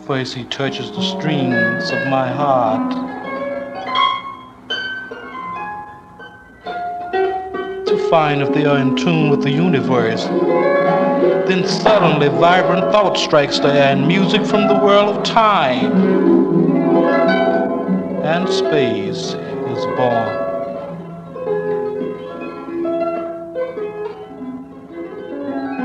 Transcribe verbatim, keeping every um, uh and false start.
First he touches the strings of my heart to find if they are in tune with the universe. Then suddenly vibrant thought strikes the air and music from the world of time and space is born.